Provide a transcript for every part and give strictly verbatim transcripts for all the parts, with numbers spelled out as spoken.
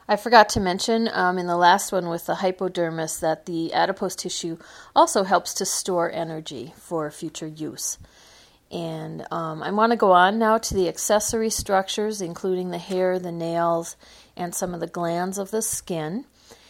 I forgot to mention um, in the last one with the hypodermis that the adipose tissue also helps to store energy for future use. And um, I want to go on now to the accessory structures, including the hair, the nails, and some of the glands of the skin.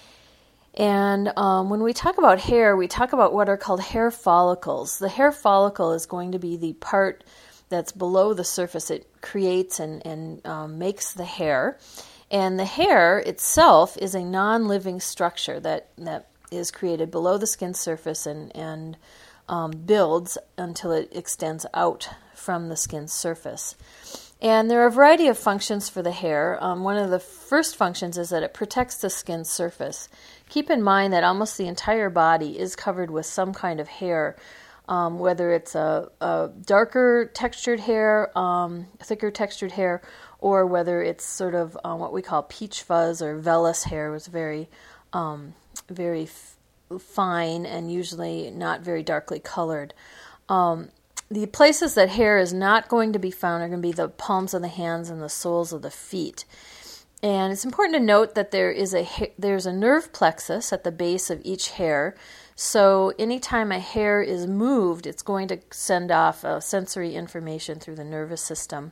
And um, when we talk about hair, we talk about what are called hair follicles. The hair follicle is going to be the part that's below the surface. It creates and, and um, makes the hair. And the hair itself is a non-living structure that, that is created below the skin surface and, and um, builds until it extends out from the skin surface. And there are a variety of functions for the hair. Um, one of the first functions is that it protects the skin surface. Keep in mind that almost the entire body is covered with some kind of hair, um, whether it's a, a darker textured hair, um, thicker textured hair, or whether it's sort of uh, what we call peach fuzz or vellus hair, was very, um, very f- fine and usually not very darkly colored. Um, the places that hair is not going to be found are going to be the palms of the hands and the soles of the feet. And it's important to note that there is a ha- there's a nerve plexus at the base of each hair. So anytime a hair is moved, it's going to send off uh, sensory information through the nervous system.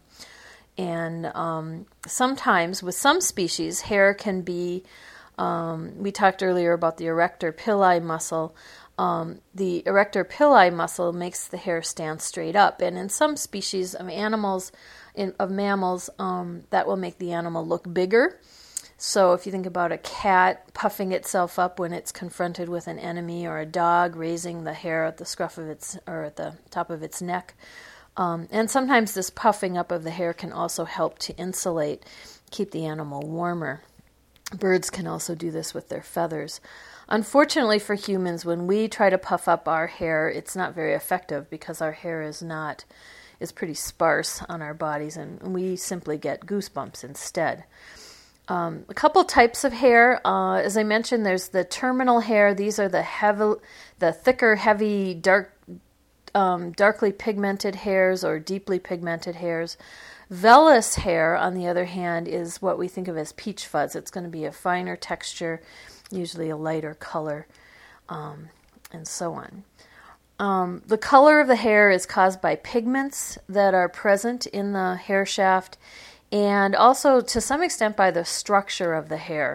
And um, sometimes, with some species, hair can be, um, we talked earlier about the erector pili muscle. Um, the erector pili muscle makes the hair stand straight up. And in some species of animals, in, of mammals, um, that will make the animal look bigger. So if you think about a cat puffing itself up when it's confronted with an enemy, or a dog raising the hair at the scruff of its, or at the top of its neck, Um, and sometimes this puffing up of the hair can also help to insulate, keep the animal warmer. Birds can also do this with their feathers. Unfortunately for humans, when we try to puff up our hair, it's not very effective because our hair is not is pretty sparse on our bodies, and we simply get goosebumps instead. Um, a couple types of hair. Uh, as I mentioned, there's the terminal hair. These are the heavy, the thicker, heavy, dark. Um, darkly pigmented hairs or deeply pigmented hairs. Vellus hair, on the other hand, is what we think of as peach fuzz. It's going to be a finer texture, usually a lighter color, um, and so on. Um, the color of the hair is caused by pigments that are present in the hair shaft, and also to some extent by the structure of the hair.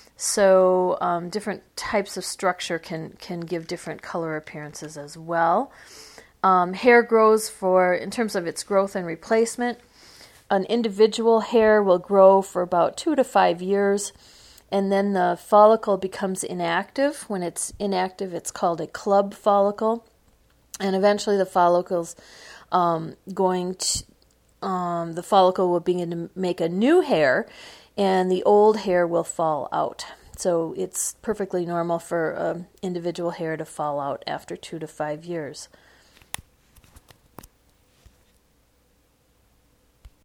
So um, different types of structure can, can give different color appearances as well. Um, hair grows for, in terms of its growth and replacement, an individual hair will grow for about two to five years, and then the follicle becomes inactive. When it's inactive, it's called a club follicle, and eventually the follicle's um, going to, um, the follicle will begin to make a new hair, and the old hair will fall out. So it's perfectly normal for an individual hair to fall out after two to five years.